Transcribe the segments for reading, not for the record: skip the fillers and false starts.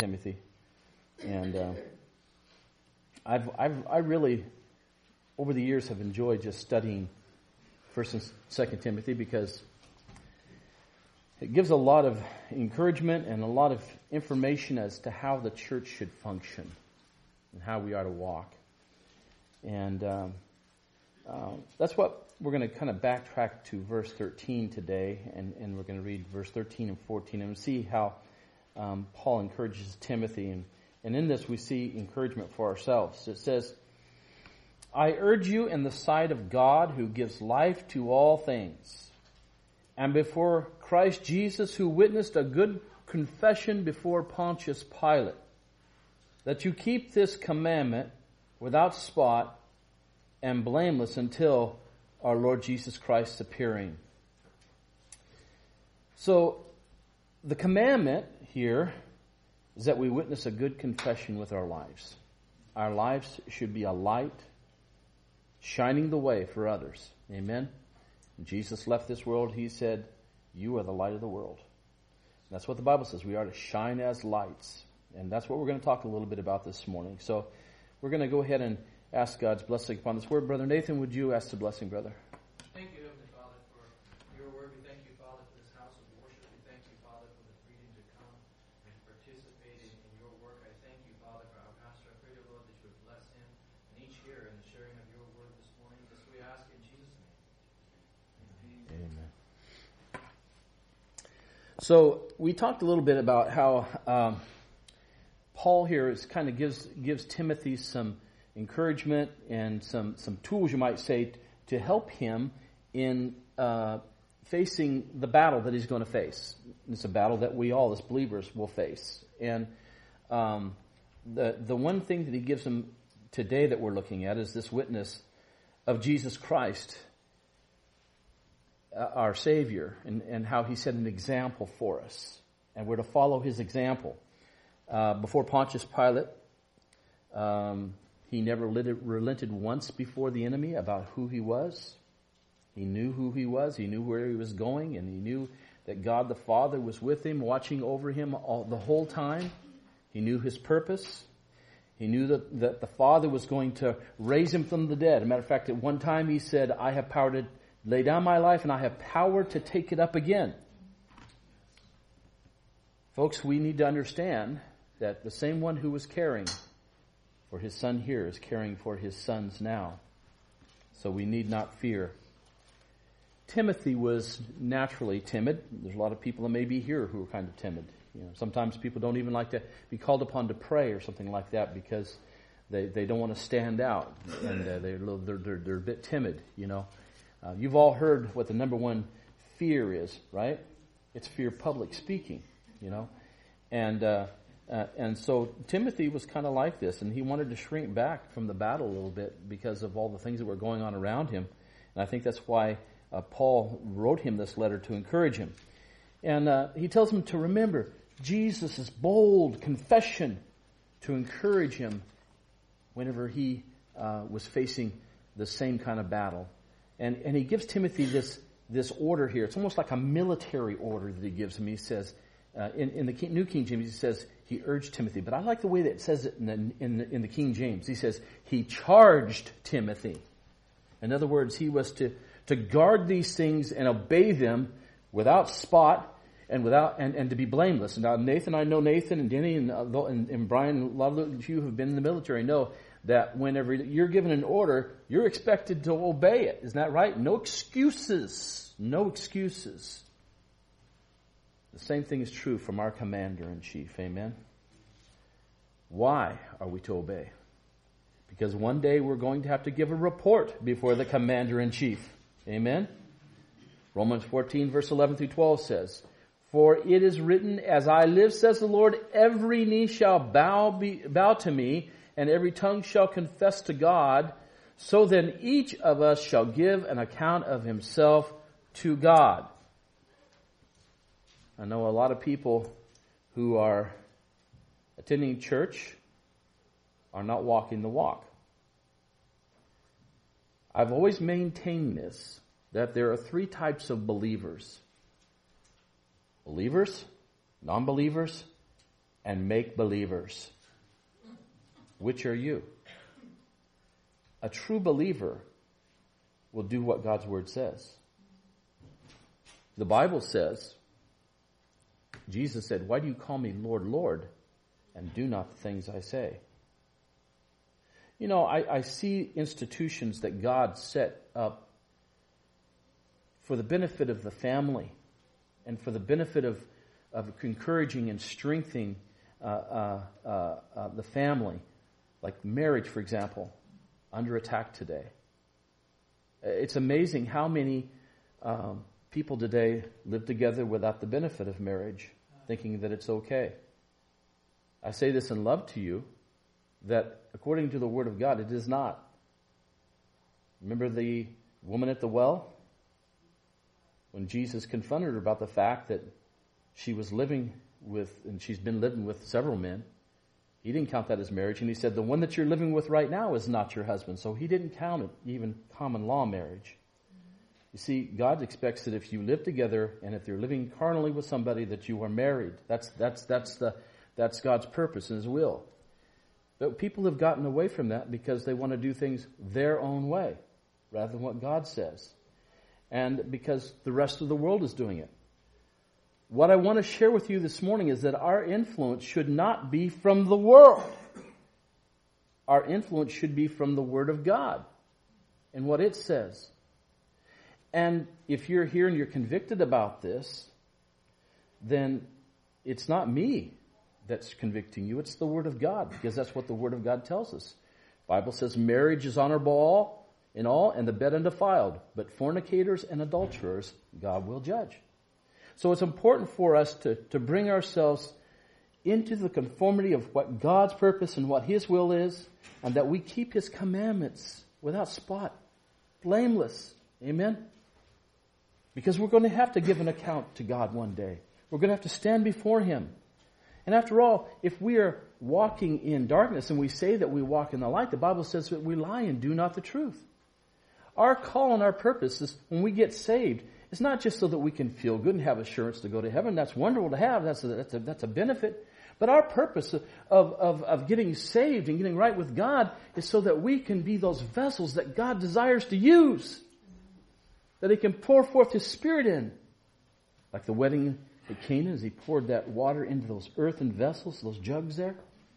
Timothy. And I really, over the years, have enjoyed just studying 1st and 2nd Timothy because it gives a lot of encouragement and a lot of information as to how the church should function and how we are to walk. And that's what we're going to kind of backtrack to verse 13 today, and we're going to read verse 13 and 14 and see how Paul encourages Timothy. And in this we see encouragement for ourselves. It says, I urge you in the sight of God who gives life to all things, and before Christ Jesus who witnessed a good confession before Pontius Pilate, that you keep this commandment without spot and blameless until our Lord Jesus Christ's appearing. So, the commandment here is that we witness a good confession with our lives. Our lives should be a light shining the way for others. Amen? When Jesus left this world, he said, you are the light of the world. And that's what the Bible says. We are to shine as lights. And that's what we're going to talk a little bit about this morning. So we're going to go ahead and ask God's blessing upon this word. Brother Nathan, would you ask the blessing, brother? Thank you, Heavenly Father, for your word. We thank you, Father, for this house of worship. We thank you, Father, for the freedom to come and participate in your work. I thank you, Father, for our pastor. I pray, Lord, that you would bless him and each here in the sharing of your word this morning. This we ask in Jesus' name. Amen. So we talked a little bit about how Paul here is kind of gives Timothy some encouragement and some tools, you might say, to help him in facing the battle that he's going to face. It's a battle that we all, as believers, will face. And the one thing that he gives him today that we're looking at is this witness of Jesus Christ, our Savior, and how he set an example for us. And we're to follow his example. Before Pontius Pilate, he never relented once before the enemy about who he was. He knew who he was. He knew where he was going, and he knew that God the Father was with him, watching over him the whole time. He knew his purpose. He knew that the Father was going to raise him from the dead. As a matter of fact, at one time he said, I have power to lay down my life, and I have power to take it up again. Folks, we need to understand that the same one who was caring for his son here is caring for his sons now. So we need not fear. Timothy was naturally timid. There's a lot of people that may be here who are kind of timid. Sometimes people don't even like to be called upon to pray or something like that because they don't want to stand out, and they're a bit timid. You've all heard what the number one fear is, right? It's fear of public speaking. And so Timothy was kind of like this, and he wanted to shrink back from the battle a little bit because of all the things that were going on around him. And I think that's why Paul wrote him this letter to encourage him. And he tells him to remember Jesus' bold confession to encourage him whenever he was facing the same kind of battle. And he gives Timothy this order here. It's almost like a military order that he gives him. He says, in the New King James, he says, he urged Timothy. But I like the way that it says it in the King James. He says, he charged Timothy. In other words, he was to guard these things and obey them without spot and to be blameless. Now, Nathan, I know Nathan and Denny and Brian, a lot of you who have been in the military know that whenever you're given an order, you're expected to obey it. Isn't that right? No excuses. No excuses. The same thing is true from our commander-in-chief. Amen? Why are we to obey? Because one day we're going to have to give a report before the commander-in-chief. Amen? Romans 14, verse 11 through 12 says, For it is written, As I live, says the Lord, every knee shall bow to me, and every tongue shall confess to God. So then each of us shall give an account of himself to God. I know a lot of people who are attending church are not walking the walk. I've always maintained this, that there are three types of believers. Believers, non-believers, and make-believers. Which are you? A true believer will do what God's Word says. The Bible says, Jesus said, "Why do you call me Lord, Lord, and do not the things I say?" You know, I see institutions that God set up for the benefit of the family and for the benefit of encouraging and strengthening the family, like marriage, for example, under attack today. It's amazing how many people today live together without the benefit of marriage, thinking that it's okay. I say this in love to you, that according to the Word of God, it is not. Remember the woman at the well? When Jesus confronted her about the fact that she was living with, and she's been living with several men, he didn't count that as marriage. And he said, the one that you're living with right now is not your husband. So he didn't count it even common law marriage. You see, God expects that if you live together and if you're living carnally with somebody, that you are married. That's God's purpose and His will. But people have gotten away from that because they want to do things their own way rather than what God says. And because the rest of the world is doing it. What I want to share with you this morning is that our influence should not be from the world. Our influence should be from the Word of God and what it says. And if you're here and you're convicted about this, then it's not me that's convicting you. It's the Word of God, because that's what the Word of God tells us. The Bible says marriage is honorable in all, and the bed undefiled. But fornicators and adulterers God will judge. So it's important for us to bring ourselves into the conformity of what God's purpose and what His will is, and that we keep His commandments without spot, blameless. Amen? Because we're going to have to give an account to God one day. We're going to have to stand before Him. And after all, if we are walking in darkness and we say that we walk in the light, the Bible says that we lie and do not the truth. Our call and our purpose is when we get saved, it's not just so that we can feel good and have assurance to go to heaven. That's wonderful to have. That's a benefit. But our purpose of getting saved and getting right with God is so that we can be those vessels that God desires to use. That He can pour forth His Spirit in. Like the wedding at Cana, as He poured that water into those earthen vessels, those jugs there.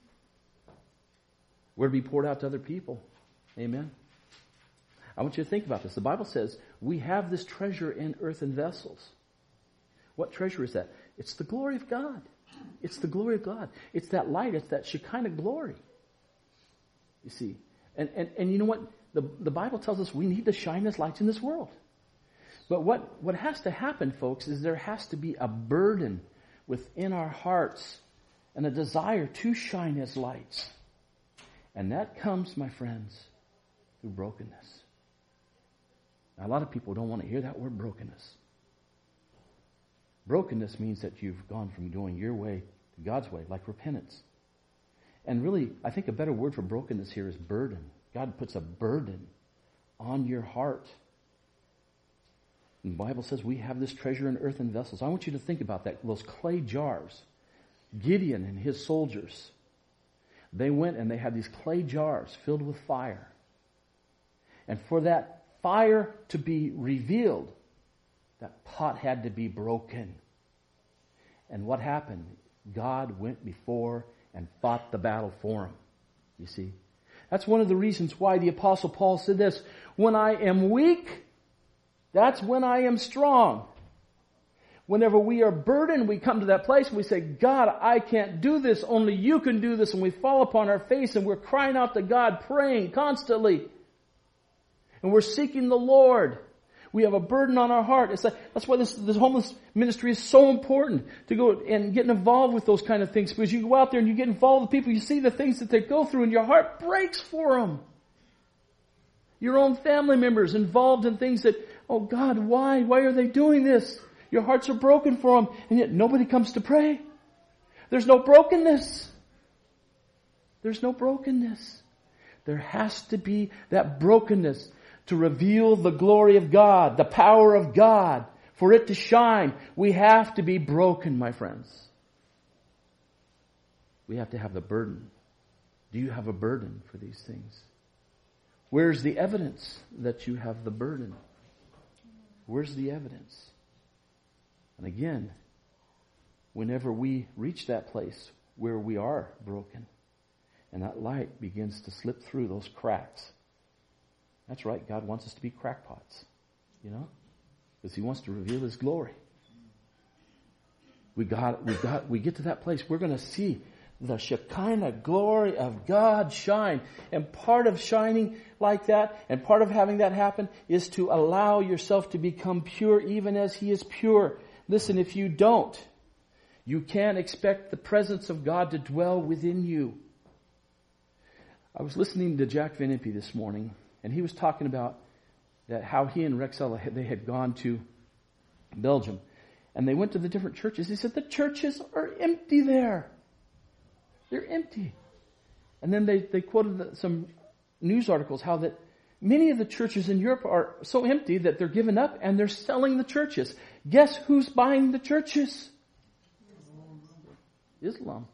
We're to be poured out to other people. Amen. I want you to think about this. The Bible says we have this treasure in earthen vessels. What treasure is that? It's the glory of God. It's the glory of God. It's that light. It's that Shekinah glory. You see. And you know what? The Bible tells us we need to shine as lights in this world. But what has to happen, folks, is there has to be a burden within our hearts and a desire to shine as lights. And that comes, my friends, through brokenness. Now, a lot of people don't want to hear that word brokenness. Brokenness means that you've gone from going your way to God's way, like repentance. And really, I think a better word for brokenness here is burden. God puts a burden on your heart. And the Bible says we have this treasure in earthen vessels. I want you to think about that. Those clay jars. Gideon and his soldiers, they went and they had these clay jars filled with fire. And for that fire to be revealed, that pot had to be broken. And what happened? God went before and fought the battle for them. You see? That's one of the reasons why the Apostle Paul said this, when I am weak, that's when I am strong. Whenever we are burdened, we come to that place and we say, God, I can't do this. Only you can do this. And we fall upon our face and we're crying out to God, praying constantly. And we're seeking the Lord. We have a burden on our heart. That's why this homeless ministry is so important, to go and get involved with those kind of things. Because you go out there and you get involved with people, you see the things that they go through and your heart breaks for them. Your own family members involved in things that, oh God, why? Why are they doing this? Your hearts are broken for them, and yet nobody comes to pray. There's no brokenness. There's no brokenness. There has to be that brokenness to reveal the glory of God, the power of God. For it to shine, we have to be broken, my friends. we have to have the burden. Do you have a burden for these things? Where's the evidence that you have the burden? Where's the evidence? And again, whenever we reach that place where we are broken and that light begins to slip through those cracks, that's right, God wants us to be crackpots, because He wants to reveal His glory. We get to that place, we're going to see the Shekinah glory of God shine. And part of shining like that, and part of having that happen, is to allow yourself to become pure even as He is pure. Listen, if you don't, you can't expect the presence of God to dwell within you. I was listening to Jack Van Impe this morning, and he was talking about that how he and Rexella, they had gone to Belgium. And they went to the different churches. He said, the churches are empty there. They're empty. And then they quoted some news articles how that many of the churches in Europe are so empty that they're given up and they're selling the churches. Guess who's buying the churches? Islam.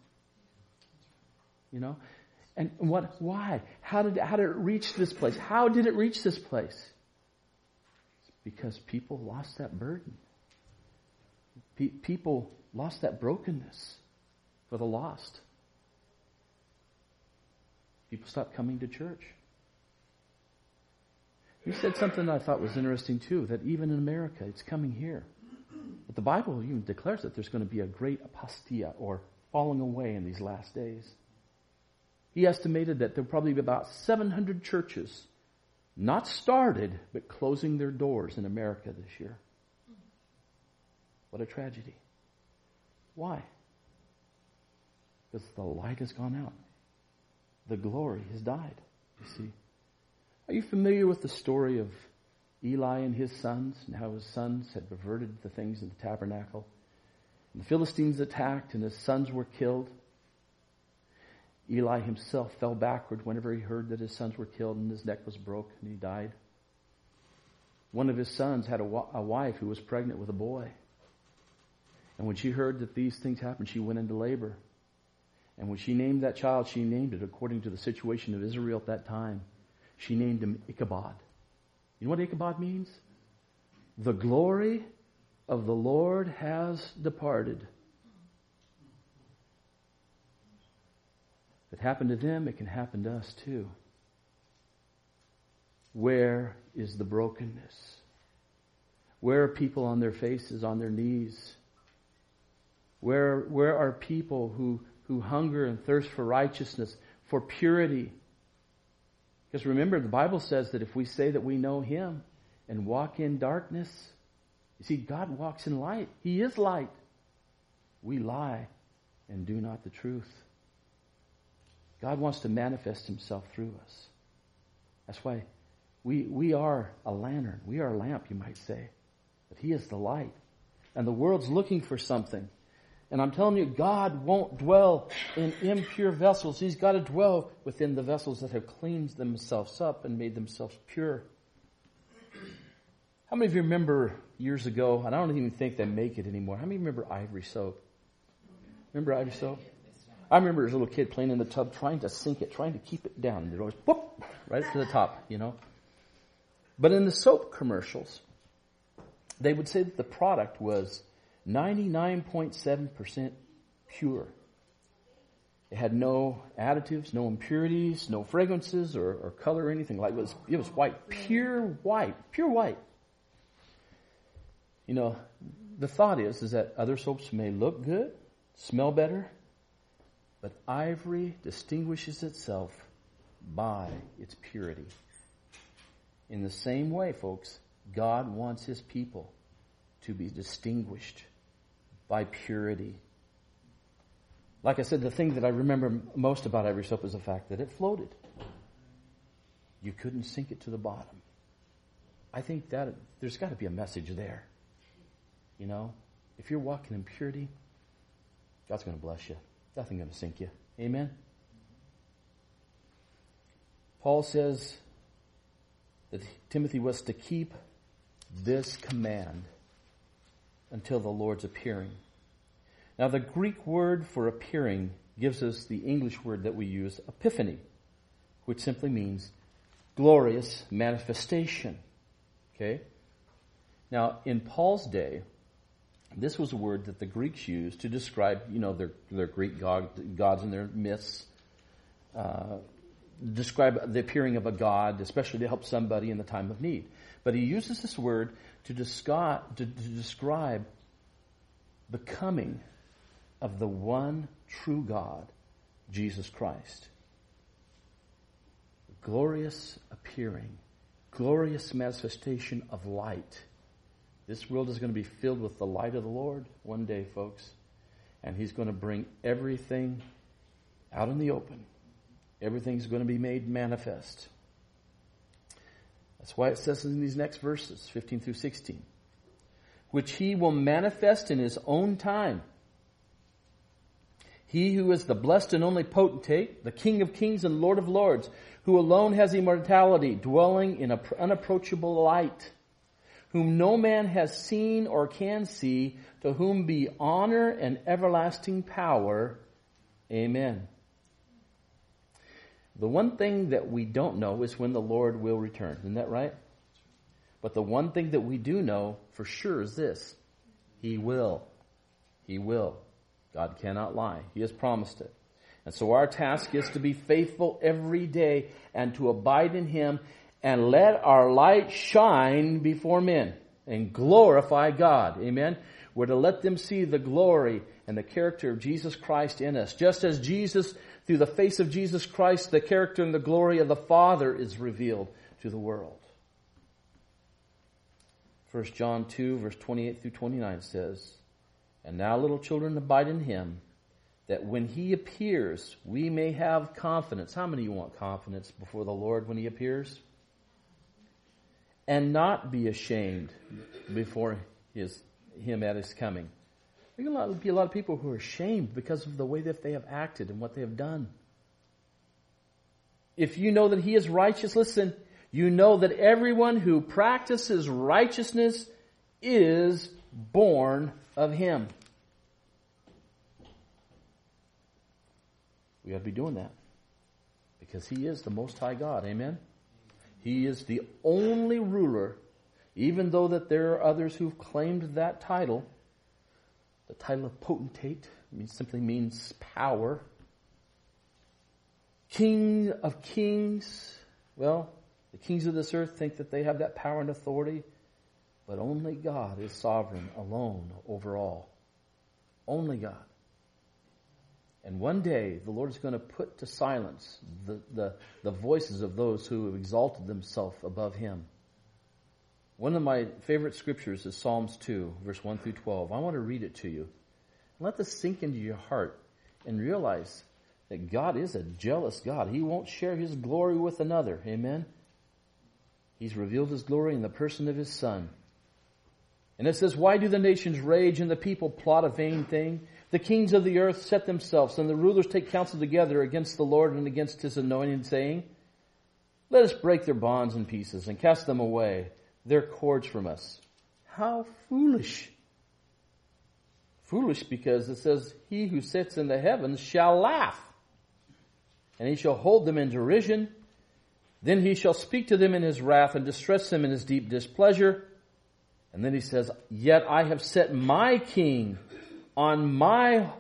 And what? Why? How did it reach this place? How did it reach this place? It's because people lost that burden. People lost that brokenness for the lost. People stopped coming to church. He said something that I thought was interesting too, that even in America, it's coming here. But the Bible even declares that there's going to be a great apostia, or falling away, in these last days. He estimated that there will probably be about 700 churches, not started, but closing their doors in America this year. What a tragedy. Why? Because the light has gone out. The glory has died, you see. Are you familiar with the story of Eli and his sons, and how his sons had perverted the things in the tabernacle? And the Philistines attacked, and his sons were killed. Eli himself fell backward whenever he heard that his sons were killed, and his neck was broke, and he died. One of his sons had a wife who was pregnant with a boy. And when she heard that these things happened, she went into labor. And when she named that child, she named it according to the situation of Israel at that time. She named him Ichabod. You know what Ichabod means? The glory of the Lord has departed. If it happened to them, it can happen to us too. Where is the brokenness? Where are people on their faces, on their knees? Where are people who hunger and thirst for righteousness, for purity? Because remember, the Bible says that if we say that we know Him and walk in darkness, you see, God walks in light. He is light. We lie and do not the truth. God wants to manifest Himself through us. That's why we are a lantern. We are a lamp, you might say. But He is the light. And the world's looking for something. And I'm telling you, God won't dwell in impure vessels. He's got to dwell within the vessels that have cleaned themselves up and made themselves pure. How many of you remember years ago, and I don't even think they make it anymore, how many remember Ivory soap? Remember Ivory soap? I remember as a little kid playing in the tub, trying to sink it, trying to keep it down. And it always, whoop, right to the top, But in the soap commercials, they would say that the product was 99.7% pure. It had no additives, no impurities, no fragrances or color or anything. Like it was white, pure white. The thought is that other soaps may look good, smell better, but Ivory distinguishes itself by its purity. In the same way, folks, God wants His people to be distinguished by purity. Like I said, the thing that I remember most about Ivory soap is the fact that it floated. You couldn't sink it to the bottom. I think that there's got to be a message there. If you're walking in purity, God's going to bless you. Nothing's going to sink you. Amen? Paul says that Timothy was to keep this command until the Lord's appearing. Now, the Greek word for appearing gives us the English word that we use, epiphany, which simply means glorious manifestation. Okay? Now, in Paul's day, this was a word that the Greeks used to describe, their Greek gods and their myths, describe the appearing of a god, especially to help somebody in the time of need. But he uses this word to describe the coming of the one true God, Jesus Christ. Glorious appearing, glorious manifestation of light. This world is going to be filled with the light of the Lord one day, folks. And He's going to bring everything out in the open. Everything's going to be made manifest. That's why it says in these next verses, 15 through 16, which He will manifest in His own time. He who is the blessed and only potentate, the King of kings and Lord of lords, who alone has immortality, dwelling in unapproachable light, whom no man has seen or can see, to whom be honor and everlasting power. Amen. The one thing that we don't know is when the Lord will return. Isn't that right? But the one thing that we do know for sure is this. He will. He will. God cannot lie. He has promised it. And so our task is to be faithful every day and to abide in Him and let our light shine before men and glorify God. Amen? We're to let them see the glory and the character of Jesus Christ in us. Just as Jesus, through the face of Jesus Christ, the character and the glory of the Father is revealed to the world. 1 John 2, verse 28 through 29 says, and now, little children, abide in Him, that when He appears, we may have confidence. How many of you want confidence before the Lord when He appears? And not be ashamed before Him at His coming. There will be a lot of people who are ashamed because of the way that they have acted and what they have done. If you know that He is righteous, listen, you know that everyone who practices righteousness is born of Him. We ought to be doing that because He is the Most High God. Amen? He is the only ruler, even though that there are others who've claimed that title. The title of potentate simply means power. King of kings. Well, the kings of this earth think that they have that power and authority. But only God is sovereign alone over all. Only God. And one day the Lord is going to put to silence the voices of those who have exalted themselves above Him. One of my favorite scriptures is Psalms 2, verse 1 through 12. I want to read it to you. Let this sink into your heart and realize that God is a jealous God. He won't share His glory with another. Amen? He's revealed His glory in the person of His Son. And it says, why do the nations rage and the people plot a vain thing? The kings of the earth set themselves, and the rulers take counsel together against the Lord and against His anointed, saying, let us break their bonds in pieces and cast them away, their cords from us. How foolish. Foolish because it says, He who sits in the heavens shall laugh, and He shall hold them in derision. Then He shall speak to them in His wrath and distress them in His deep displeasure. And then He says, yet I have set my king on my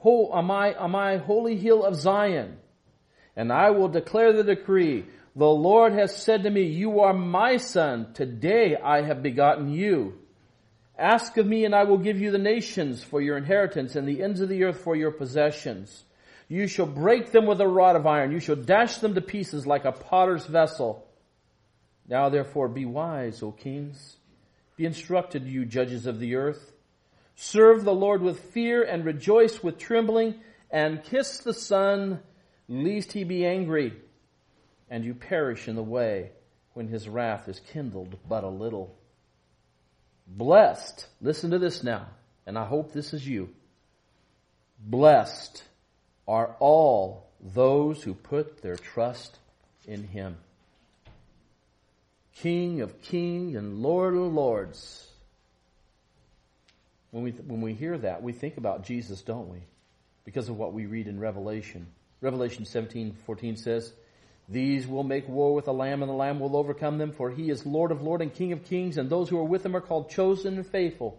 holy hill of Zion, and I will declare the decree. The Lord has said to me, you are my son. Today I have begotten you. Ask of me, and I will give you the nations for your inheritance and the ends of the earth for your possessions. You shall break them with a rod of iron. You shall dash them to pieces like a potter's vessel. Now therefore be wise, O kings. Be instructed, you judges of the earth. Serve the Lord with fear and rejoice with trembling, and kiss the Son, lest He be angry, and you perish in the way when His wrath is kindled but a little. Blessed, listen to this now, and I hope this is you. Blessed are all those who put their trust in Him. King of kings and Lord of lords. When we hear that, we think about Jesus, don't we? because of what we read in Revelation. Revelation 17:14 says, "These will make war with the Lamb, and the Lamb will overcome them, for he is Lord of lords and King of kings, and those who are with him are called chosen and faithful."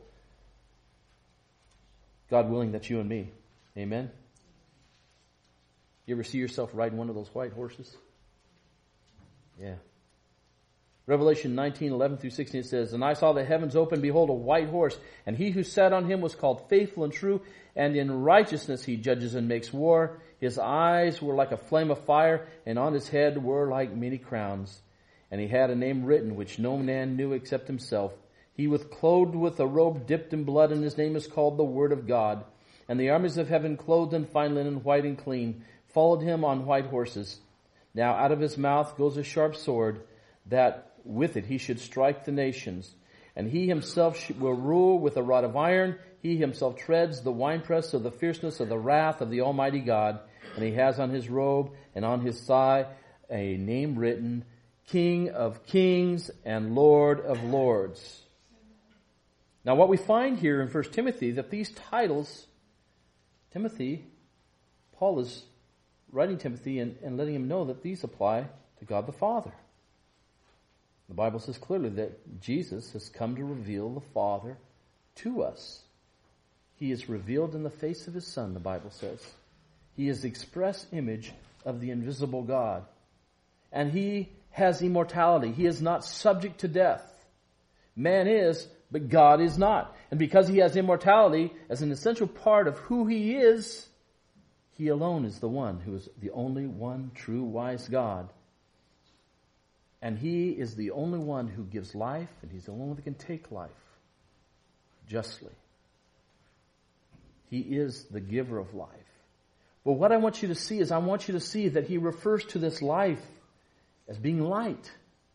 God willing, that's you and me. Amen? You ever see yourself riding one of those white horses? Yeah. Revelation 19:11 through 16 says, "And I saw the heavens open, behold, a white horse, and he who sat on him was called Faithful and True, and in righteousness he judges and makes war. His eyes were like a flame of fire, and on his head were like many crowns. And he had a name written which no man knew except himself. He was clothed with a robe dipped in blood, and his name is called the Word of God. And the armies of heaven, clothed in fine linen, white and clean, followed him on white horses. Now out of his mouth goes a sharp sword, that with it he should strike the nations. And he himself will rule with a rod of iron. He himself treads the winepress of the fierceness of the wrath of the Almighty God. And he has on his robe and on his thigh a name written, King of Kings and Lord of Lords." Now what we find here in 1 Timothy, that these titles, Paul is writing Timothy and letting him know that these apply to God the Father. The Bible says clearly that Jesus has come to reveal the Father to us. He is revealed in the face of his Son, the Bible says. He is the express image of the invisible God. And he has immortality. He is not subject to death. Man is, but God is not. And because he has immortality as an essential part of who he is, he alone is the one who is the only one true wise God. And he is the only one who gives life, and he's the only one that can take life justly. He is the giver of life. But what I want you to see is, I want you to see that he refers to this life as being light.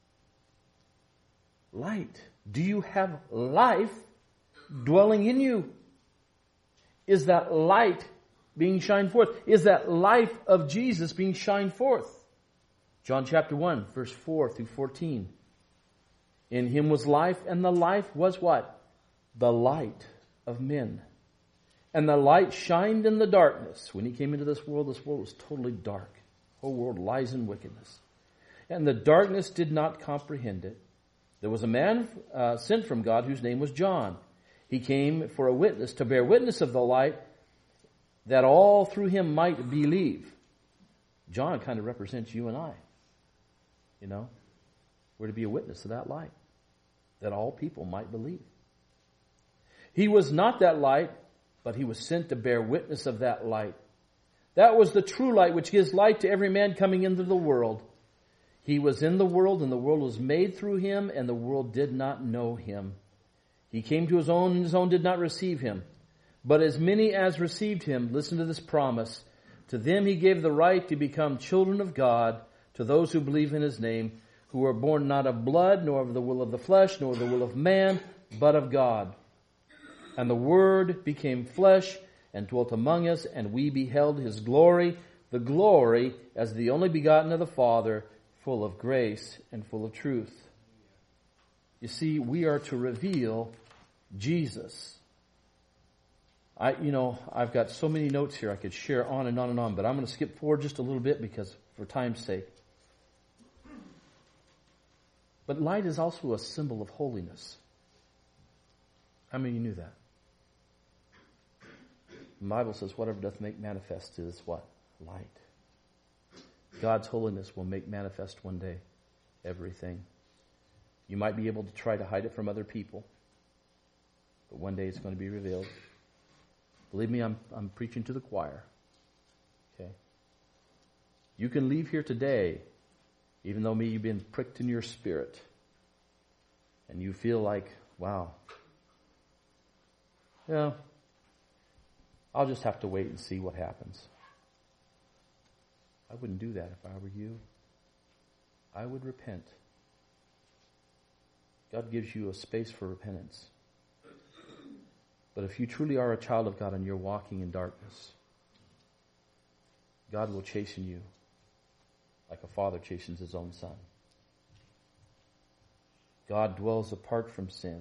Light. Do you have life dwelling in you? Is that light being shined forth? Is that life of Jesus being shined forth? John chapter 1, verse 4 through 14. "In him was life, and the life was" what? "The light of men. And the light shined in the darkness." When he came into this world was totally dark. The whole world lies in wickedness. "And the darkness did not comprehend it. There was a man sent from God whose name was John. He came for a witness, to bear witness of the light, that all through him might believe." John kind of represents you and I. You know, we're to be a witness of that light, that all people might believe. "He was not that light, but he was sent to bear witness of that light. That was the true light which gives light to every man coming into the world. He was in the world, and the world was made through him, and the world did not know him. He came to his own, and his own did not receive him. But as many as received him," listen to this promise, "to them he gave the right to become children of God, to those who believe in his name, who are born not of blood, nor of the will of the flesh, nor the will of man, but of God. And the Word became flesh and dwelt among us, and we beheld his glory, the glory as the only begotten of the Father, full of grace and full of truth." You see, we are to reveal Jesus. I've got so many notes here I could share on and on and on, but I'm going to skip forward just a little bit because for time's sake. But light is also a symbol of holiness. How many of you knew that? The Bible says, "Whatever doth make manifest is" what? Light. God's holiness will make manifest one day everything. You might be able to try to hide it from other people, but one day it's going to be revealed. Believe me, I'm preaching to the choir. Okay? You can leave here today, even though maybe you've been pricked in your spirit, and you feel like, wow, I'll just have to wait and see what happens. I wouldn't do that if I were you. I would repent. God gives you a space for repentance. But if you truly are a child of God and you're walking in darkness, God will chasten you like a father chastens his own son. God dwells apart from sin. And God is glorious in his holiness.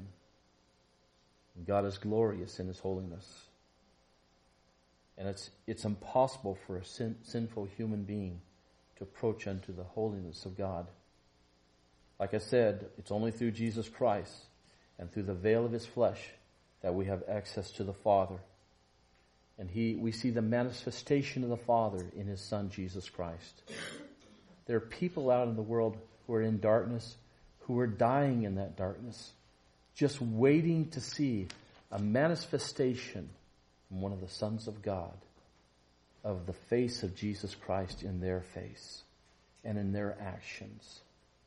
And it's impossible for a sinful human being to approach unto the holiness of God. Like I said, it's only through Jesus Christ and through the veil of his flesh that we have access to the Father. And we see the manifestation of the Father in his Son, Jesus Christ. There are people out in the world who are in darkness, who are dying in that darkness, just waiting to see a manifestation from one of the sons of God of the face of Jesus Christ in their face and in their actions.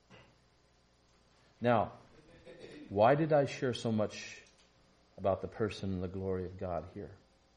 Now, why did I share so much about the person and the glory of God here?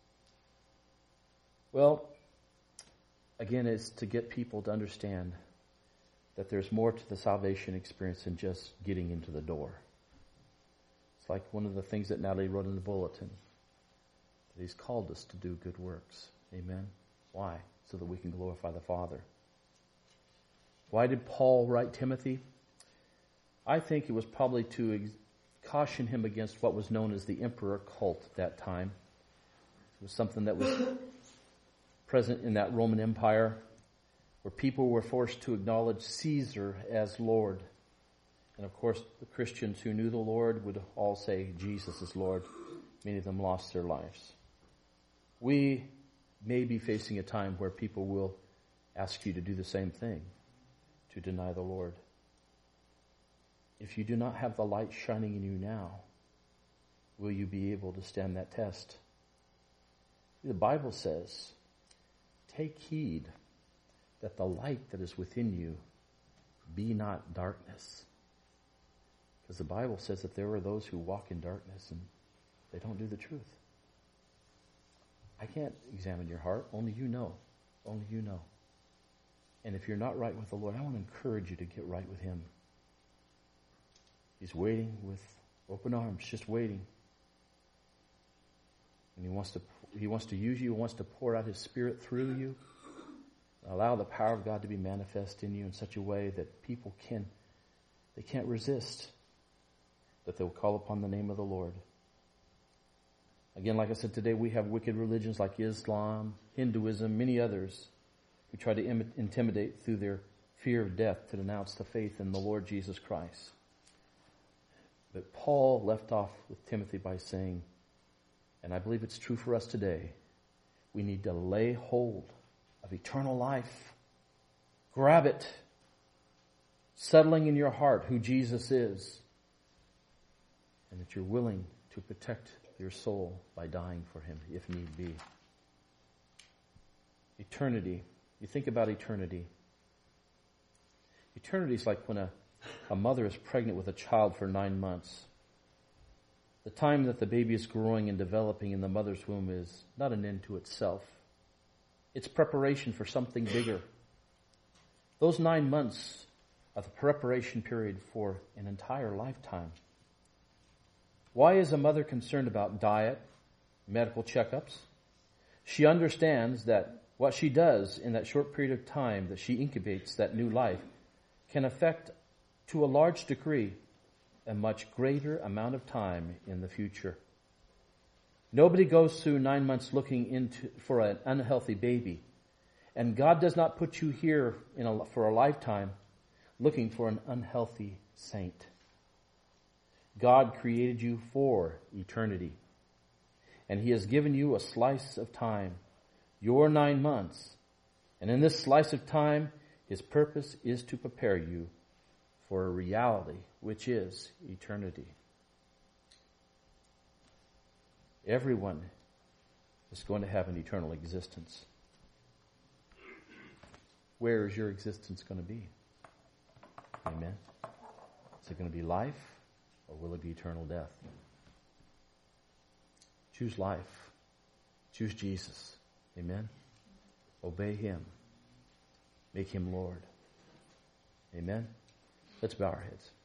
Well, again, it's to get people to understand that there's more to the salvation experience than just getting into the door. It's like one of the things that Natalie wrote in the bulletin, that he's called us to do good works. Amen? Why? So that we can glorify the Father. Why did Paul write Timothy? I think it was probably to caution him against what was known as the emperor cult at that time. It was something that was present in that Roman Empire, where people were forced to acknowledge Caesar as Lord. And of course, the Christians who knew the Lord would all say Jesus is Lord. Many of them lost their lives. We may be facing a time where people will ask you to do the same thing, to deny the Lord. If you do not have the light shining in you now, will you be able to stand that test? The Bible says, take heed that the light that is within you be not darkness. Because the Bible says that there are those who walk in darkness and they don't do the truth. I can't examine your heart. Only you know. Only you know. And if you're not right with the Lord, I want to encourage you to get right with him. He's waiting with open arms, just waiting. And he wants to use you, he wants to pour out his Spirit through you. Allow the power of God to be manifest in you in such a way that people can't resist, that they'll call upon the name of the Lord. Again, like I said, today we have wicked religions like Islam, Hinduism, many others who try to intimidate through their fear of death to denounce the faith in the Lord Jesus Christ. But Paul left off with Timothy by saying, and I believe it's true for us today, we need to lay hold of eternal life. Grab it, settling in your heart who Jesus is, and that you're willing to protect your soul by dying for him if need be. Eternity. You think about eternity. Eternity is like when a mother is pregnant with a child for 9 months. The time that the baby is growing and developing in the mother's womb is not an end to itself. It's preparation for something bigger. Those 9 months are the preparation period for an entire lifetime. Why is a mother concerned about diet, medical checkups? She understands that what she does in that short period of time that she incubates that new life can affect, to a large degree, a much greater amount of time in the future. Nobody goes through 9 months looking for an unhealthy baby. And God does not put you here for a lifetime looking for an unhealthy saint. God created you for eternity. And he has given you a slice of time, your 9 months. And in this slice of time, his purpose is to prepare you for a reality, which is eternity. Everyone is going to have an eternal existence. Where is your existence going to be? Amen. Is it going to be life, or will it be eternal death? Choose life. Choose Jesus. Amen. Obey him. Make him Lord. Amen. Let's bow our heads.